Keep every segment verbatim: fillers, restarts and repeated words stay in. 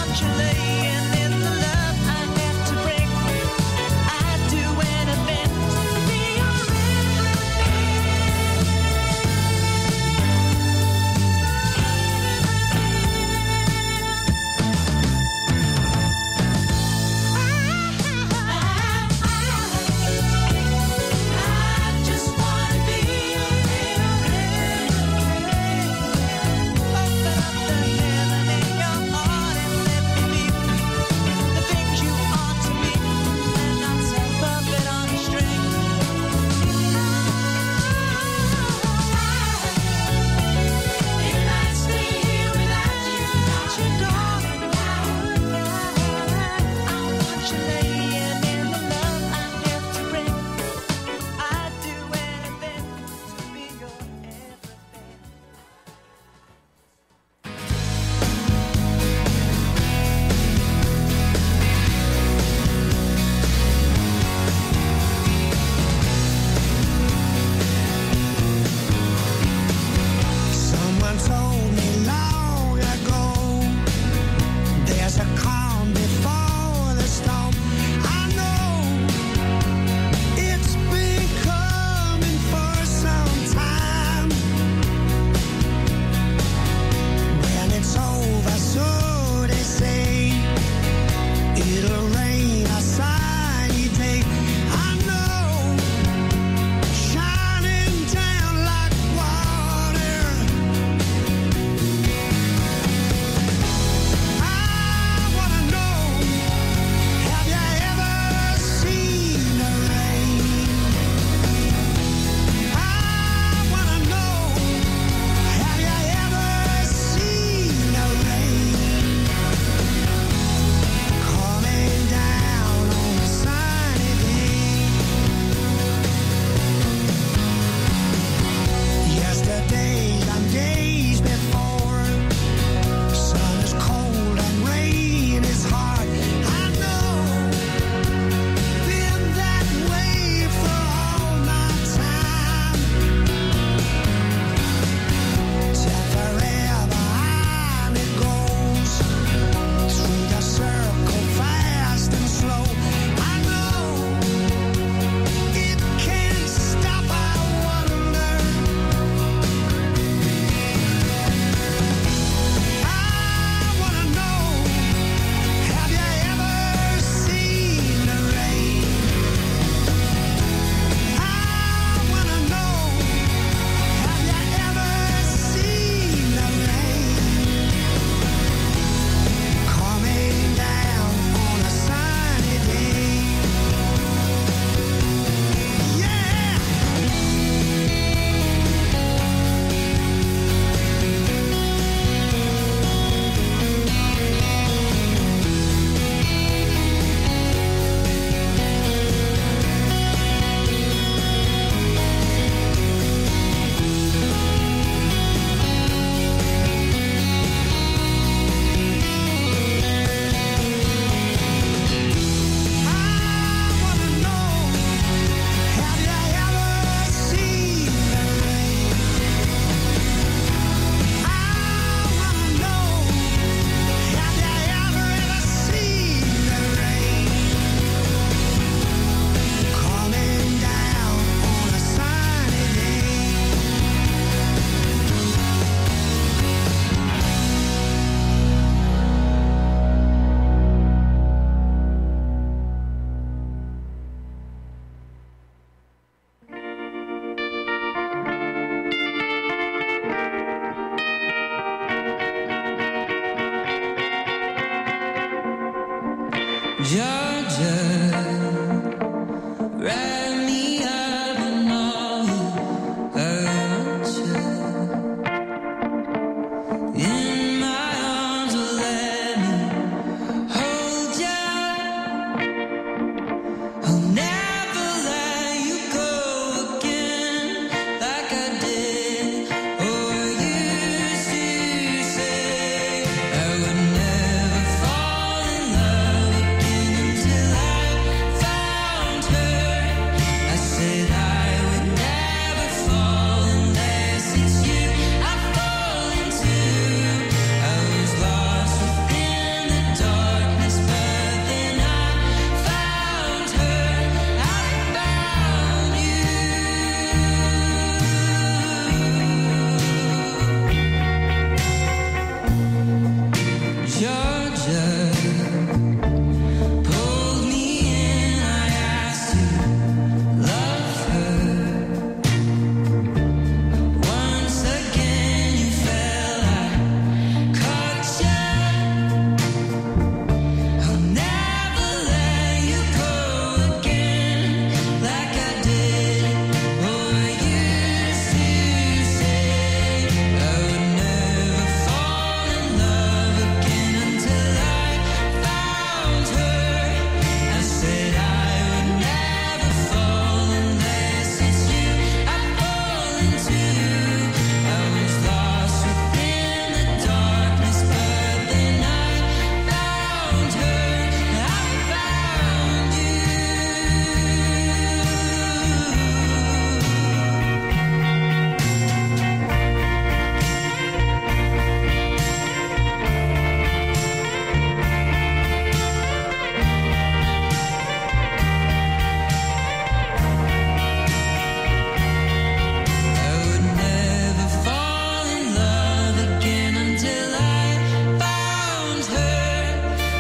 I would never fall in love again until I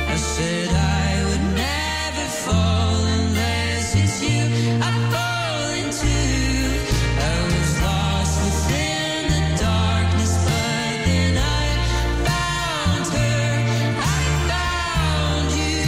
I said I would never fall unless it's you I fall into. I was lost within the darkness, but then I found her, I found you.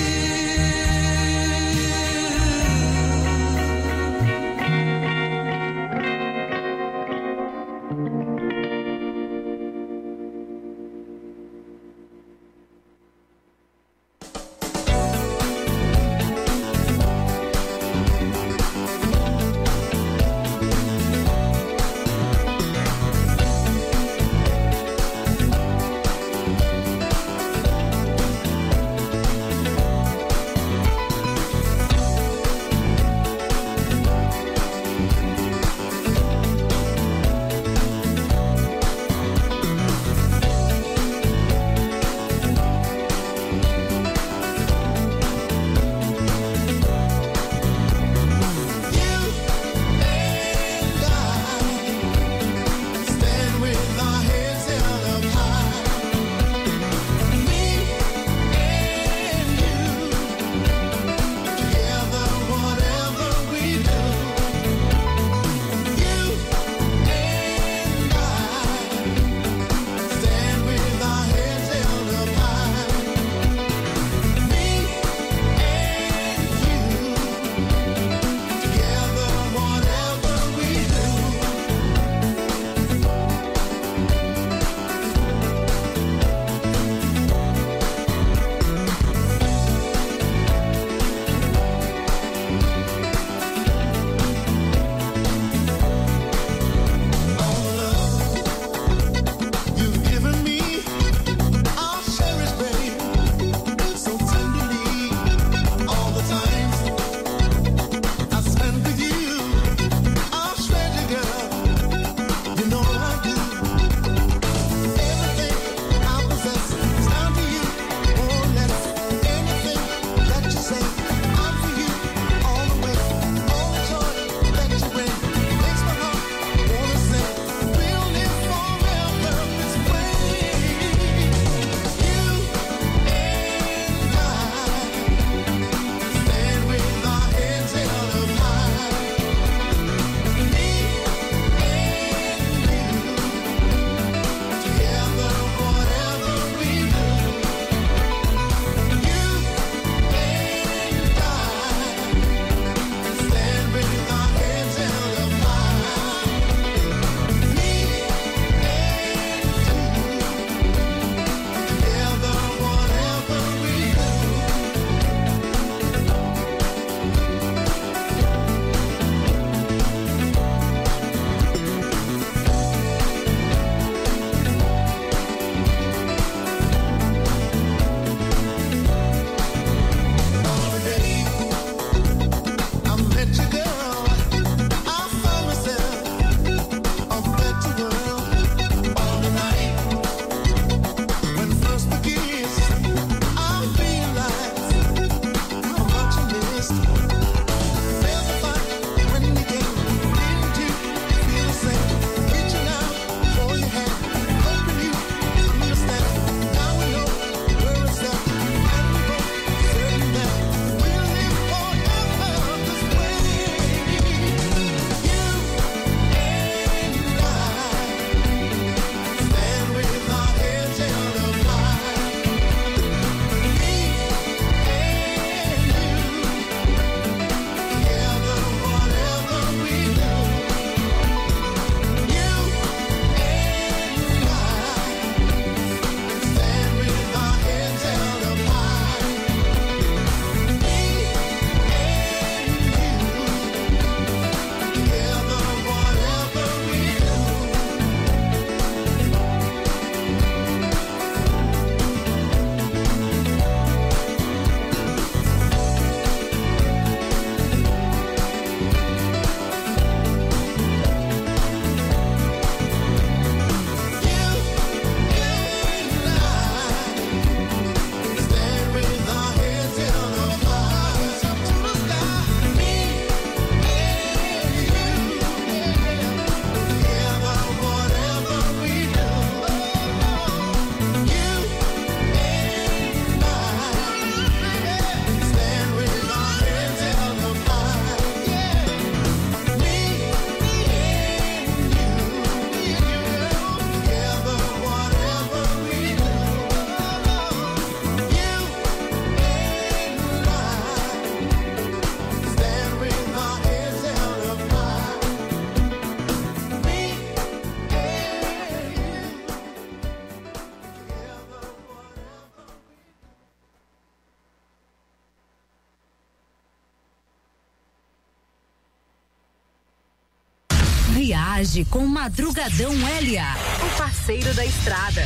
Reage com Madrugadão L A, o parceiro da estrada.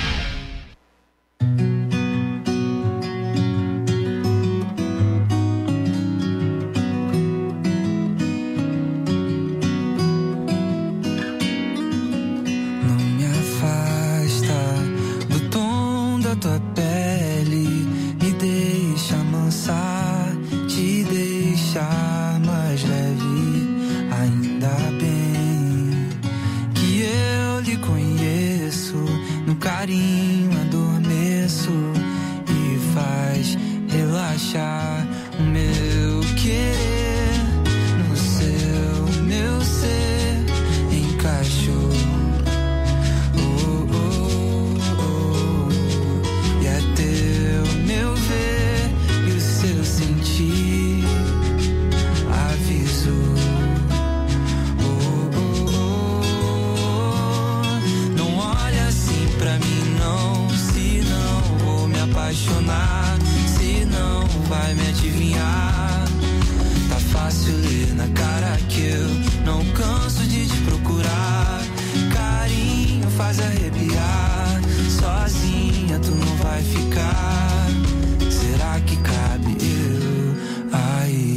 Tua pele me deixa amansar, te deixar mais leve. Ainda bem que eu lhe conheço, no carinho adormeço e faz relaxar o meu querer. No seu, meu ser encaixou. Apaixonar, se não vai me adivinhar. Tá fácil ler na cara que eu não canso de te procurar. Carinho faz arrepiar, sozinha tu não vai ficar. Será que cabe eu aí?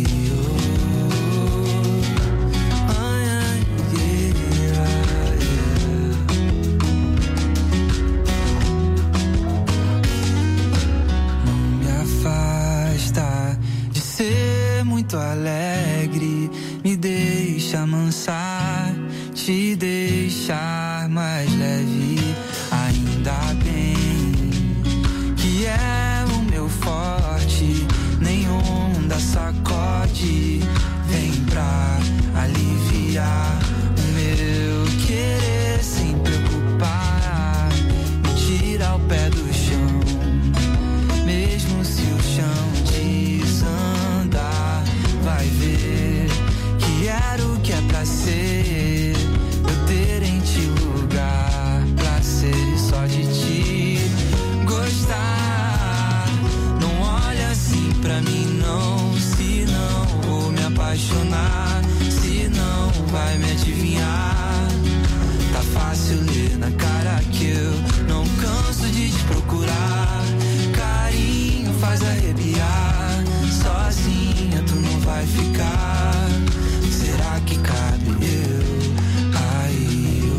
Muito alegre, me deixa amansar, te deixar mais leve. Ainda bem que é o meu forte, nenhum onda sacode. Vem pra aliviar o meu querer sem preocupar, me tira o pé do chão, mesmo se o chão desandar. Vai ver que era o que é pra ser, eu ter em ti lugar pra ser e só de ti gostar. Não olha assim pra mim não, se não vou me apaixonar, se não vai me adivinhar. Tá fácil ler na cara que eu não canso de te procurar. Carinho faz arrepiar, sozinha tu não vai ficar. Será que cabe eu aí?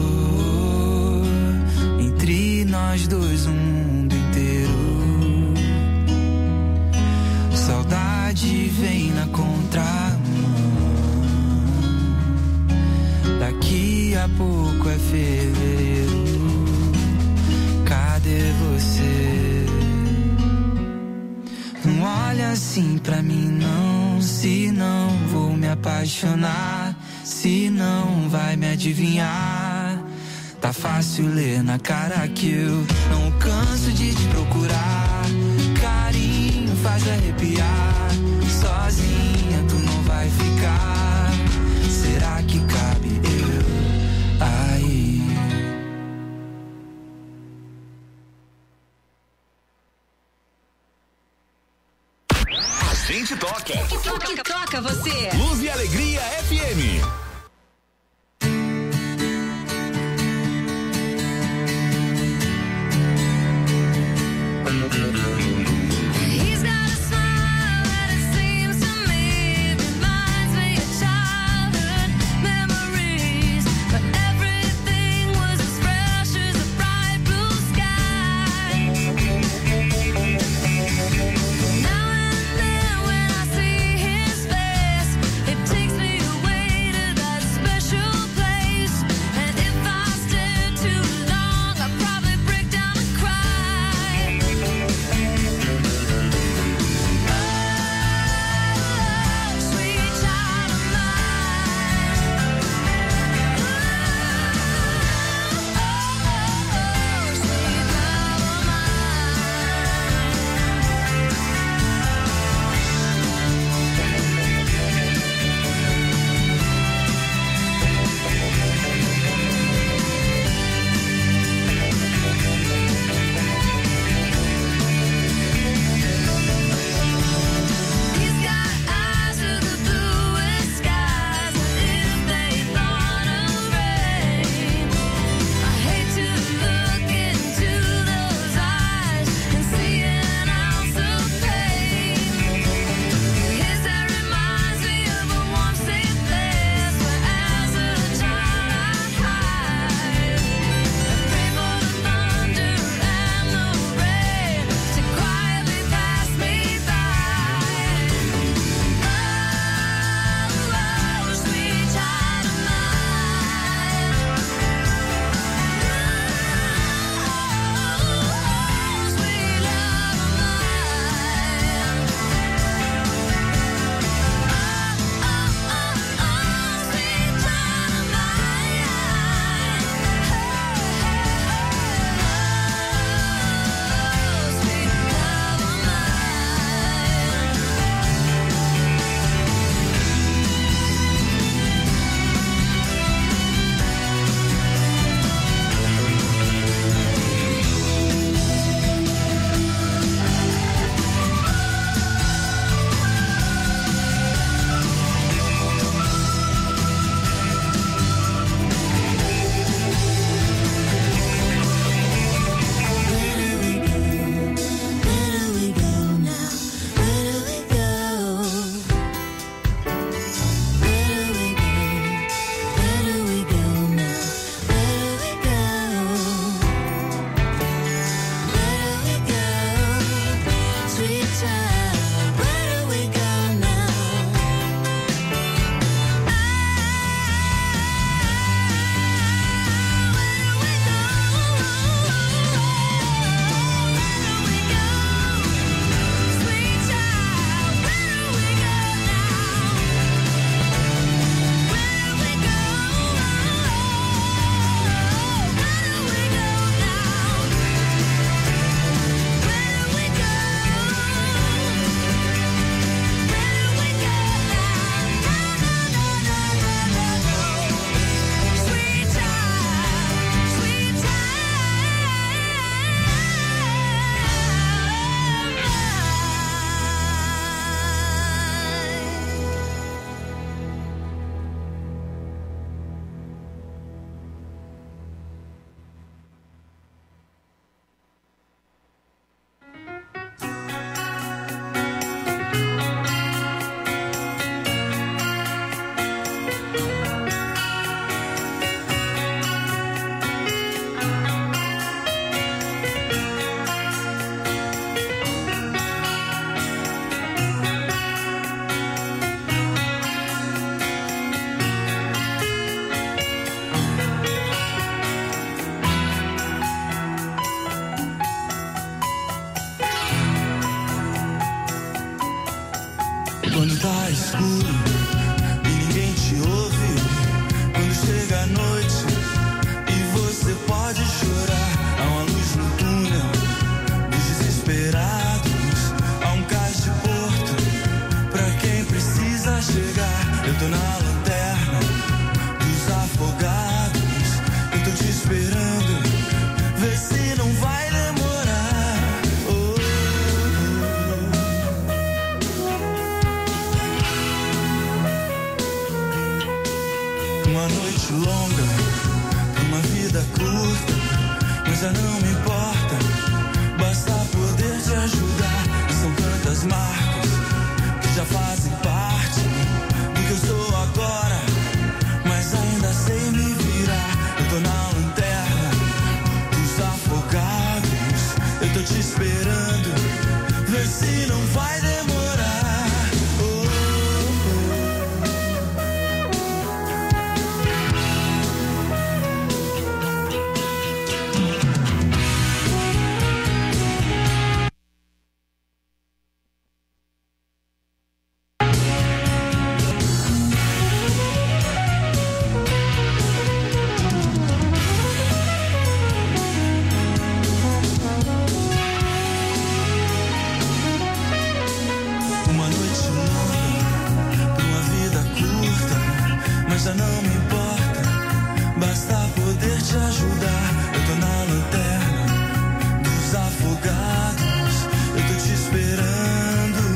Oh, entre nós dois um mundo inteiro. Saudade vem na contramão. Daqui a pouco é fevereiro. Cadê você? Não olha assim pra mim não, se não vou me apaixonar, se não vai me adivinhar. Tá fácil ler na cara que eu não canso de te procurar. Carinho faz arrepiar, sozinha tu não vai ficar. Será que cabe eu aí? A gente toca. O que toca, que toca você? Luz e Alegria F M. Takes me away to the Quando tá escuro e ninguém te ouve, quando chega a noite e você pode chorar, há uma luz no túnel dos desesperados, há um cais de porto pra quem precisa chegar. Eu tô na lanterna dos afogados, eu tô te esperando, vê se não vai demorar. Uma noite longa, uma vida curta, mas já não me importa, basta poder te ajudar. E são tantas marcas que já fazem parte do que eu sou agora, mas ainda sei me virar. Eu tô na lanterna dos afogados, eu tô te esperando, vê se não vai demorar. Já não me importa, basta poder te ajudar. Eu tô na lanterna dos afogados, eu tô te esperando.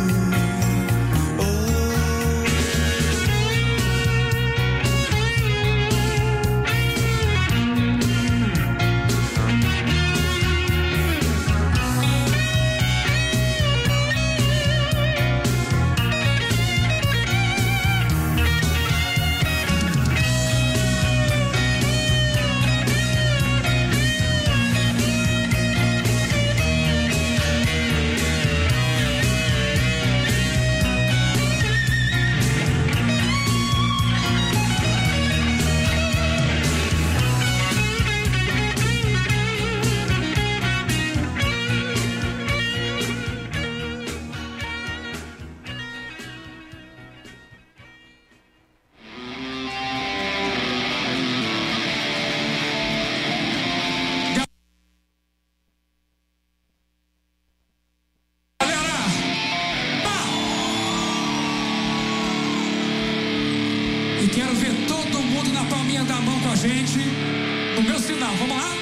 Quero ver todo mundo na palminha da mão com a gente, no meu sinal, vamos lá?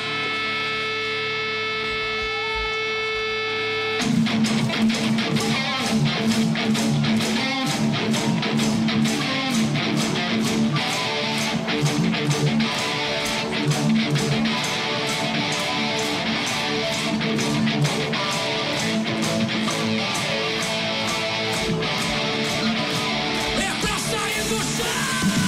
É pra sair do chão!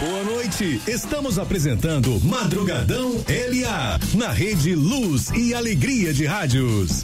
boa noite. Estamos apresentando Madrugadão L A na Rede Luz e Alegria de Rádios.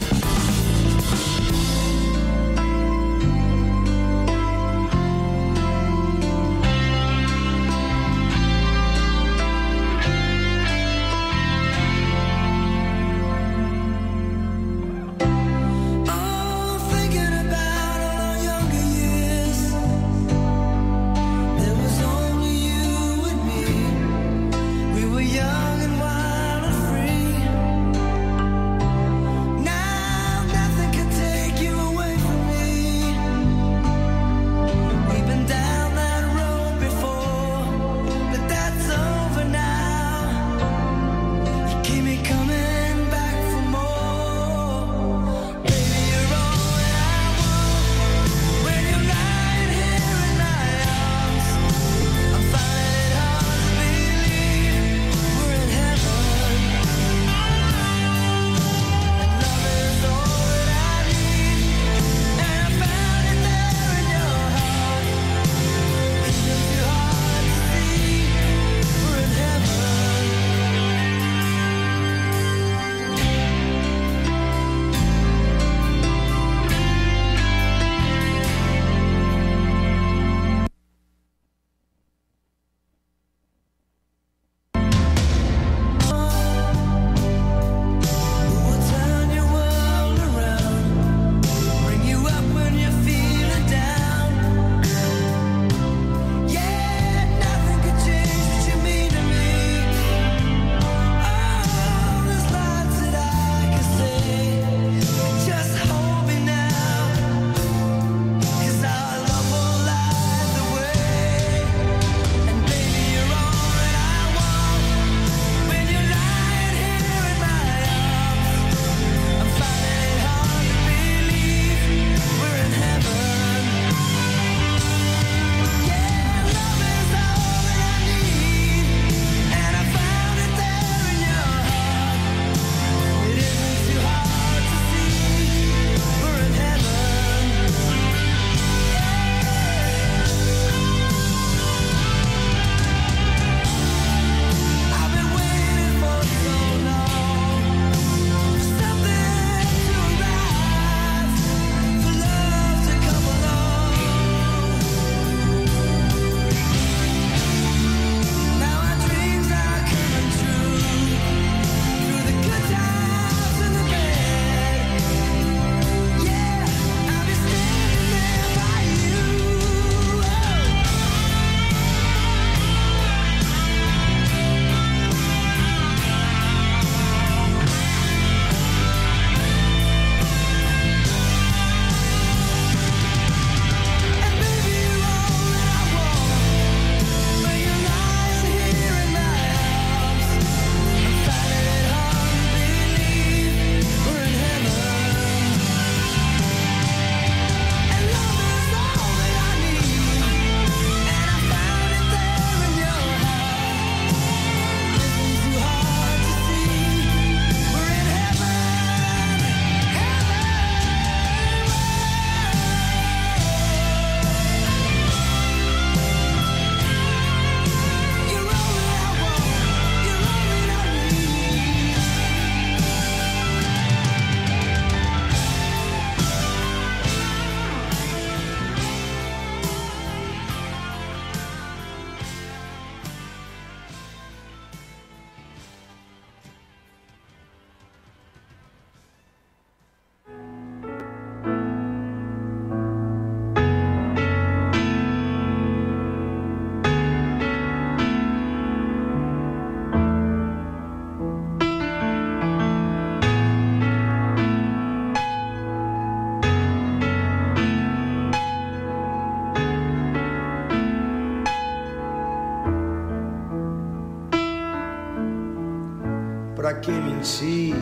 Pra que mentir,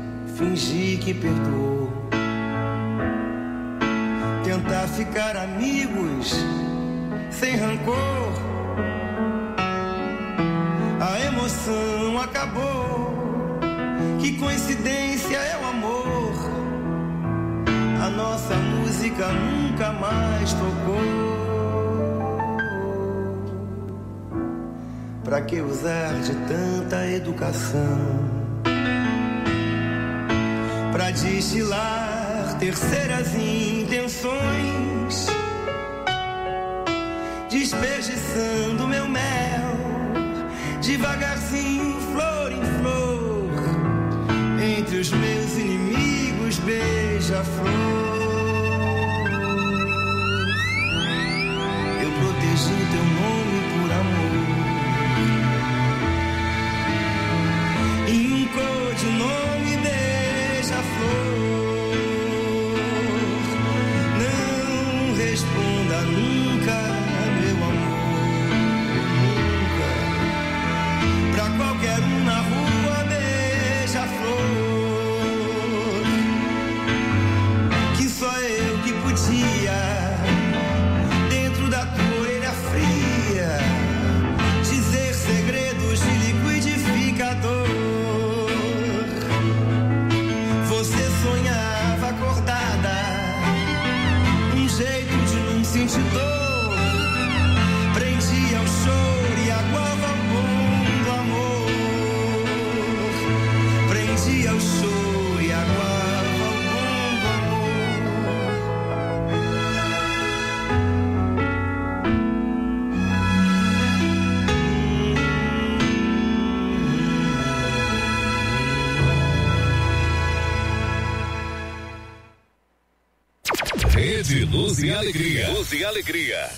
fingir que perdoou, tentar ficar amigos sem rancor. A emoção acabou, que coincidência é o amor. A nossa música nunca mais tocou. Pra que usar de tanta educação? Pra destilar terceiras intenções, desperdiçando meu mel, devagarzinho, flor em flor, entre os meus inimigos, beija-flor. Eu protegi teu nome por amor, e um codinome, beija-flor. Não responda nunca, meu amor, nunca. Pra qualquer um na rua, beija-flor, que só eu que podia, dentro da tua orelha fria, dizer segredos de liquidificador. Você sonhava acordada, um jeito de não sentir dor, prendia o choro e aguava o bom do amor, prendia o choro e aguava o bom do Rede Luz e Alegria. Luz e Alegria.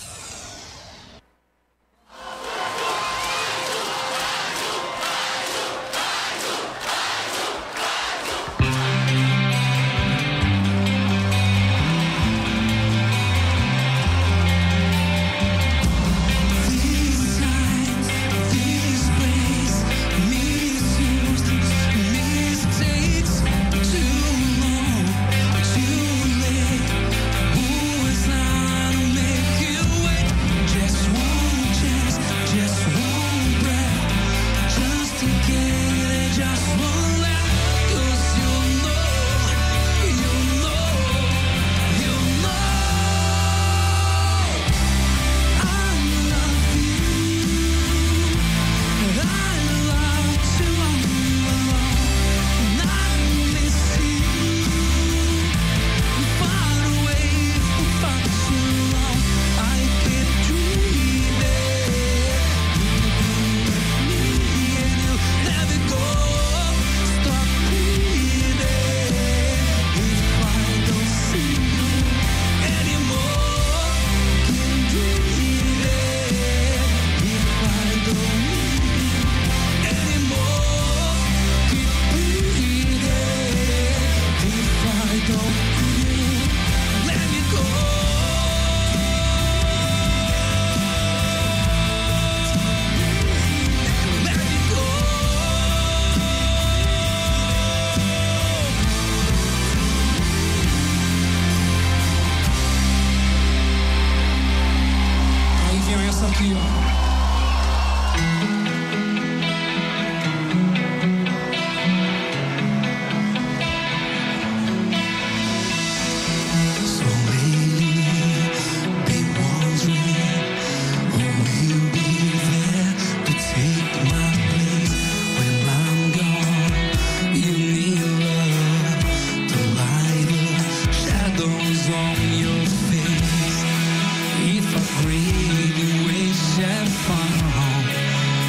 If I really wish and found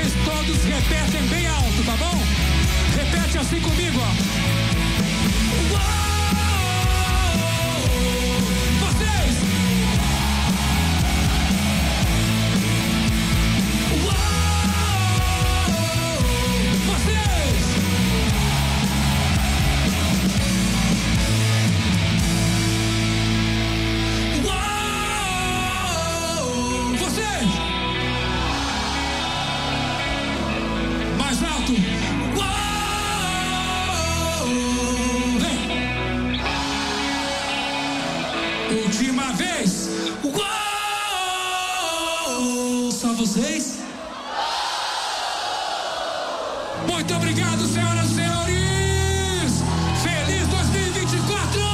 vocês todos repetem bem alto, tá bom? Repete assim comigo, ó. Vocês! Vocês! Vocês! Mais alto! Vem! Última vez! Só vocês? Muito obrigado, senhoras e senhores! Feliz dois mil e vinte e quatro!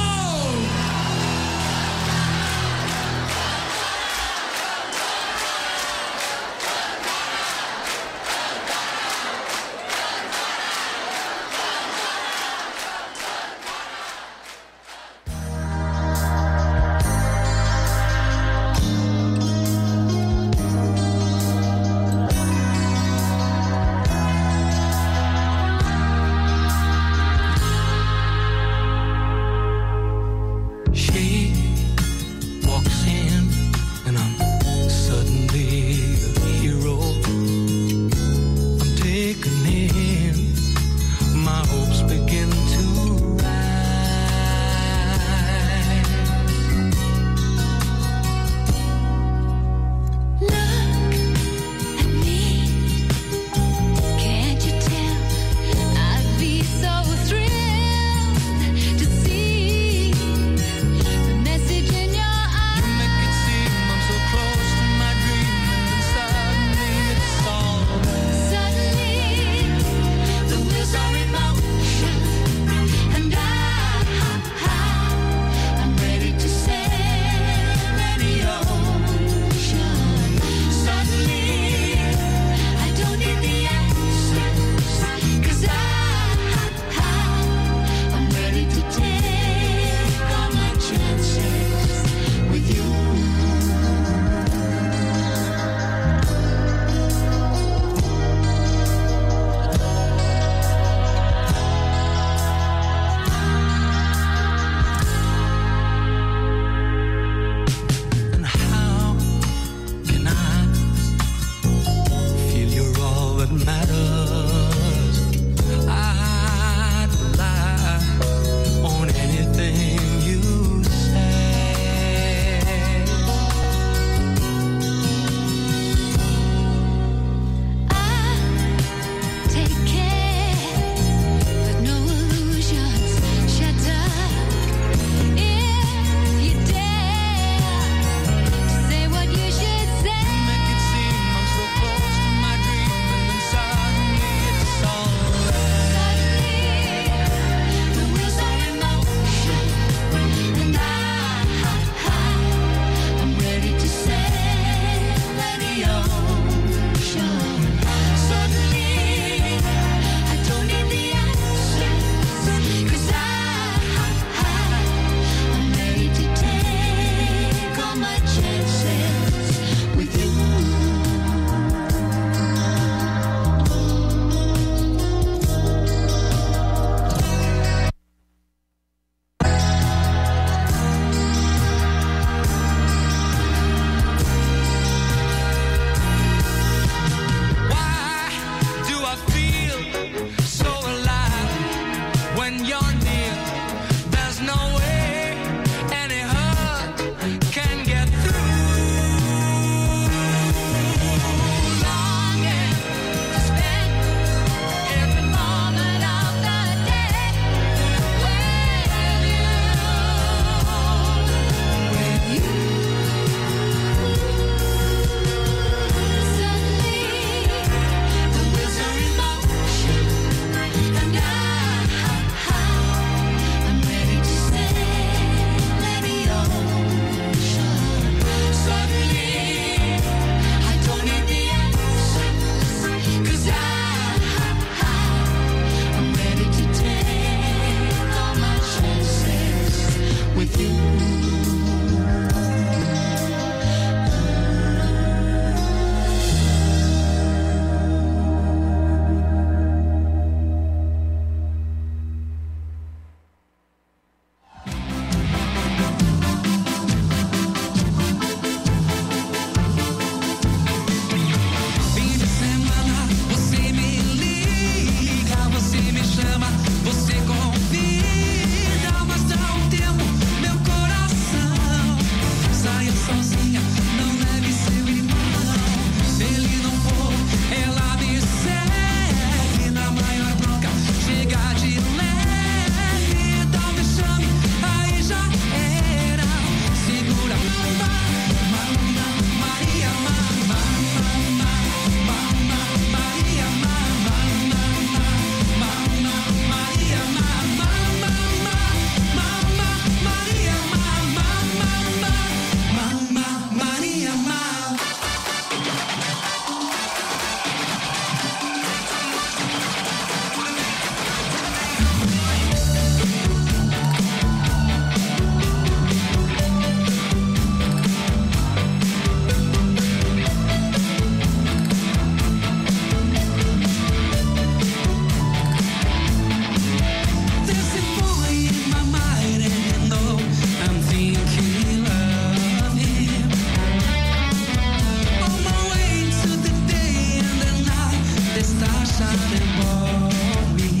sunshine and glory.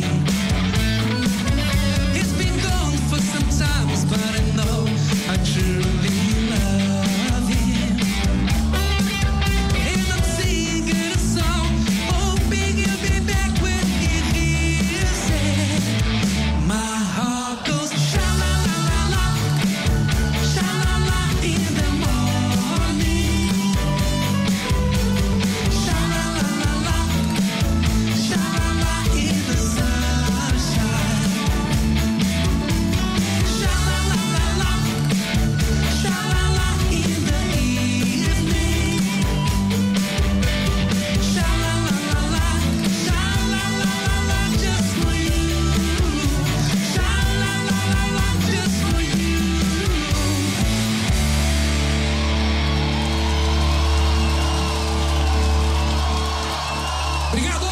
It's been gone for some time, but I know I truly love him. And I'm singing a song, hoping he'll be back when he hears it. My heart goes sha-la-la-la-la, sha-la-la in the morning. Sha-la-la-la-la, sha-la-la in the sunshine. Sha-la-la-la-la, sha-la-la in the evening. Sha-la-la-la-la, sha-la-la-la-la just for you. Sha-la-la-la-la just for you. Obrigado!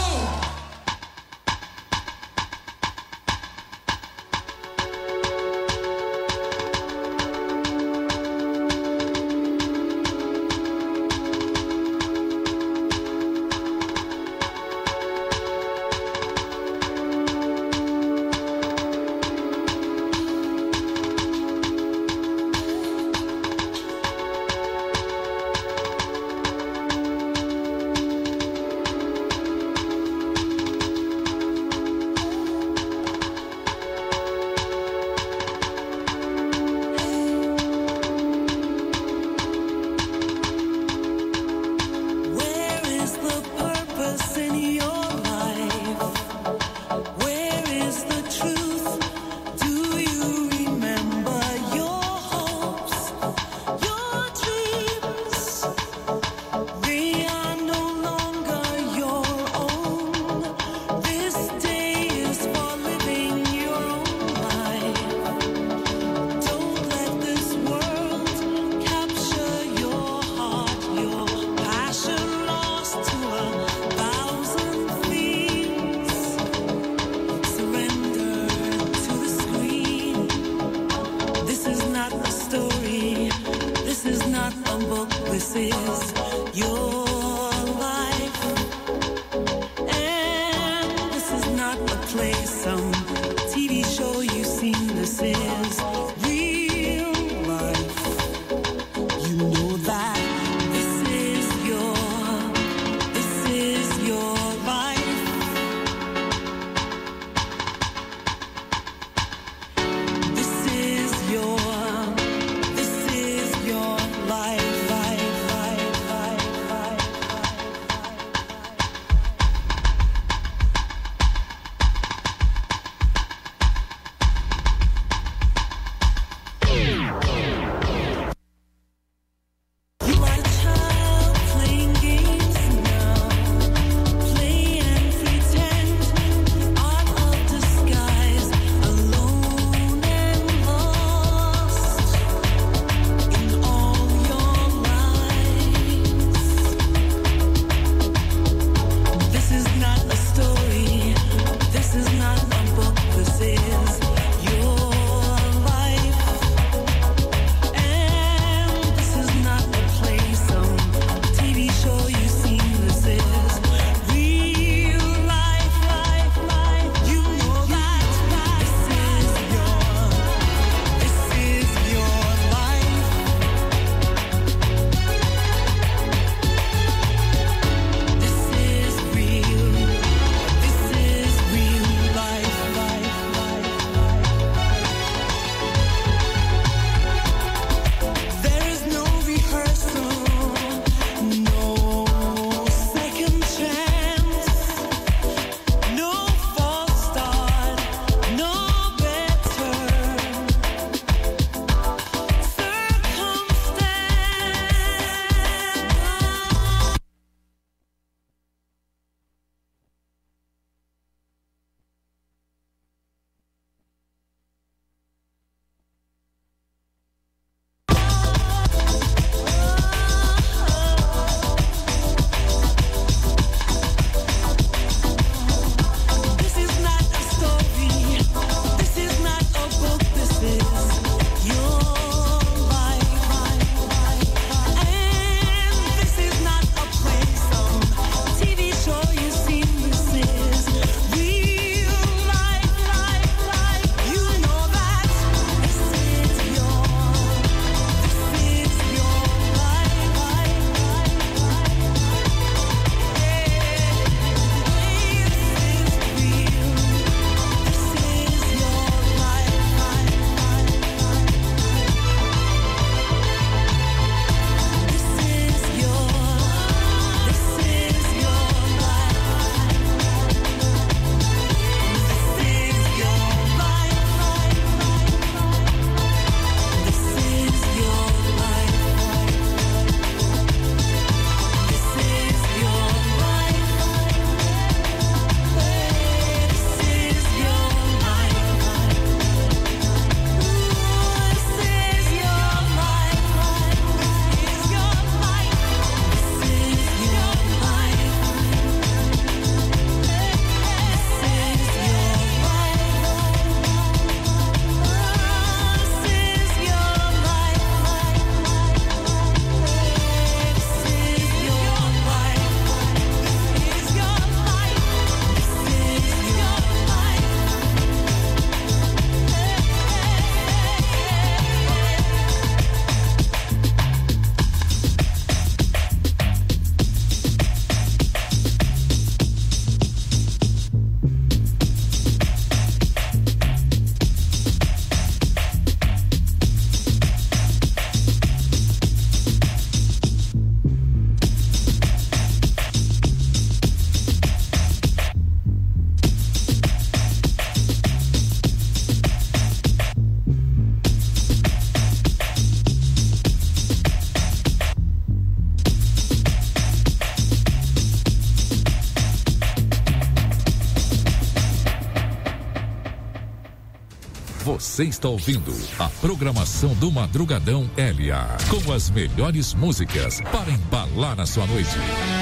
Você está ouvindo a programação do Madrugadão L A, com as melhores músicas para embalar a sua noite.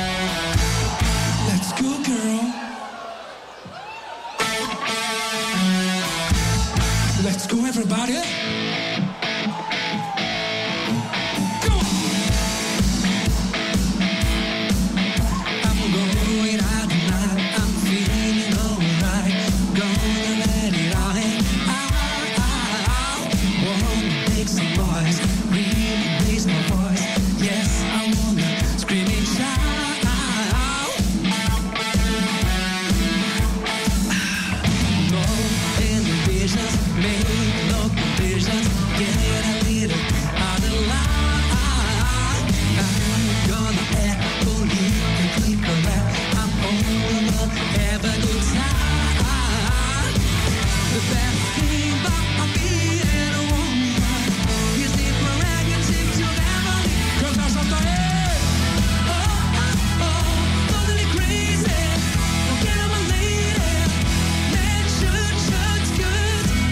Let's go, girl. Let's go, everybody. Go on. I'm going out tonight. I'm feeling alright. Gonna let it all hang out. Wanna make some noise. Really raise my voice. Yes, I wanna scream and shout. Make no provisions, get a little out of line. I'm gonna act politically correct. I'm only gonna have a good time. The best thing about being a woman is the prerogative to never leave. Cause I'm so tired. Oh, oh, oh, totally crazy. Don't get on my lady. Man, should, should, good.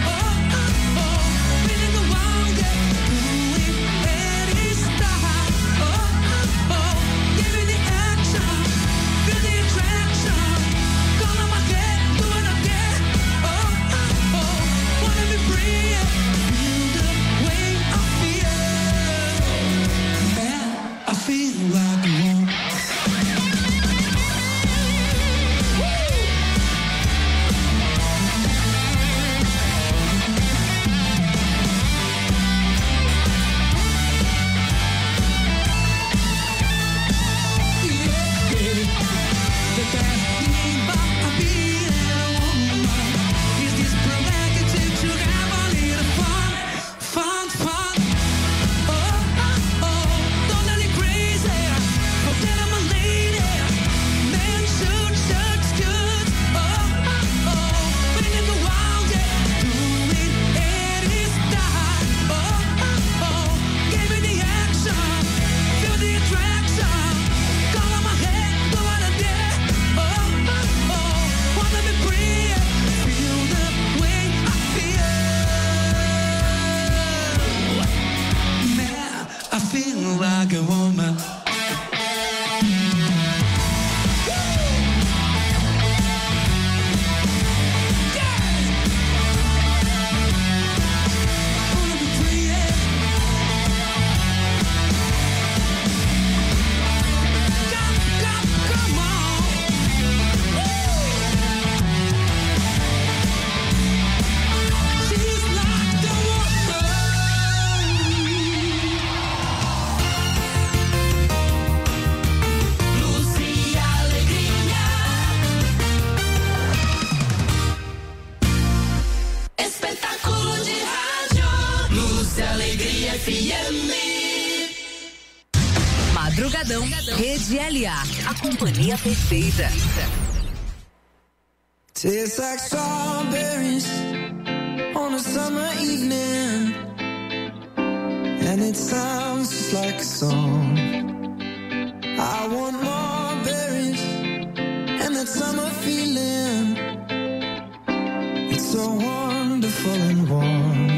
Madrugadão, Rede L A, a companhia perfeita. Tastes like strawberries on a summer evening, and it sounds just like a song. I want more berries and that summer feeling. It's so wonderful and warm.